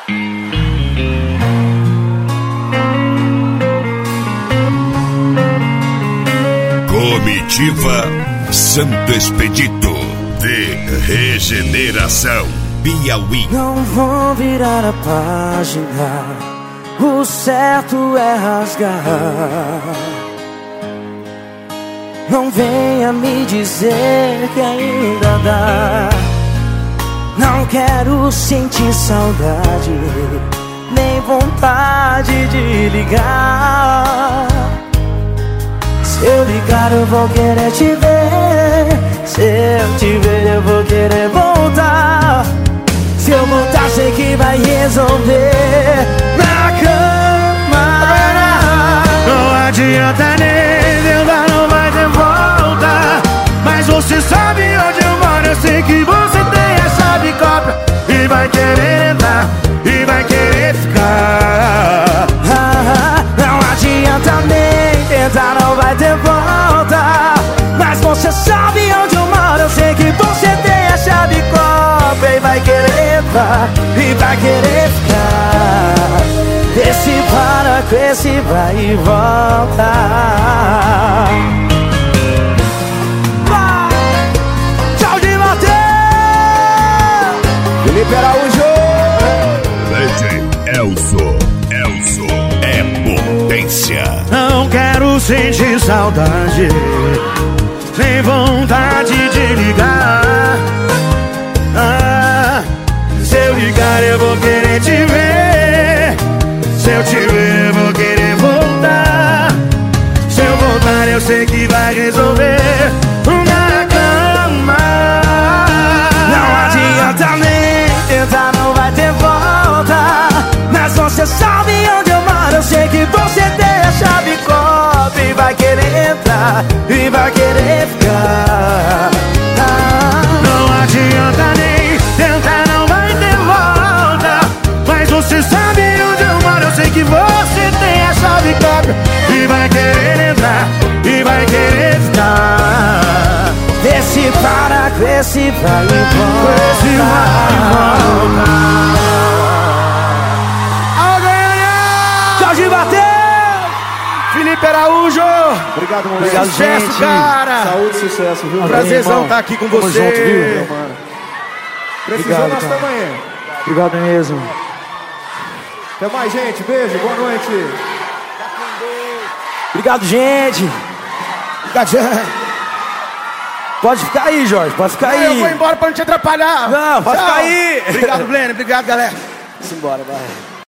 Comitiva Santo Expedito de Regeneração Piauí. Não vou virar a página, o certo é rasgar. Não venha me dizer que ainda dá. Não quero sentir saudade, nem vontade de ligar. Se eu ligar eu vou querer te ver, se eu te ver eu vou querer voltar. Se eu voltar sei que vai resolver na cama. Não adianta nem tentar, não vai ter volta. Mas você sabe onde eu moro, eu sei que você tem a chave cópia. E vai querer entrar, e vai querer ficar. Não adianta nem tentar, não vai ter volta. Mas você sabe onde eu moro, eu sei que você tem a chave cópia. E vai querer entrar, e vai querer ficar. Esse para com esse vai e volta. Tchau de Mateus! Felipe Araújo! Elzo é potência. Não quero sentir saudade, nem vontade de ligar. Se eu ligar eu vou querer te ver, se eu te ver eu vou querer voltar. Se eu voltar eu sei que vai resolver na cama. Não adianta nem tentar, não vai ter volta. Mas você sabe onde eu moro, eu sei que você tem a chave cópia. E vai querer entrar, e vai querer ficar. Não adianta nem tentar, não vai ter volta. Mas você sabe onde eu moro, eu sei que você tem a chave cópia. E vai querer entrar, e vai querer ficar. Esse para com esse vai e volta. Esse vai e volta. Tchau de Mateus! Felipe Araújo! Obrigado, mano. Obrigado, Sucesso, gente. cara! Saúde e sucesso, viu? Prazerzão estar aqui com Tamo você. junto, viu? Mano. Precisou, Obrigado, nós cara. estamos aí. Obrigado mesmo. Até mais, gente. Beijo, boa noite. Obrigado, gente. Pode ficar aí, Jorge. Pode ficar aí. Eu vou embora pra não te atrapalhar. Não, pode Tchau. ficar aí. Obrigado, Blene. Obrigado, galera. Simbora, vai.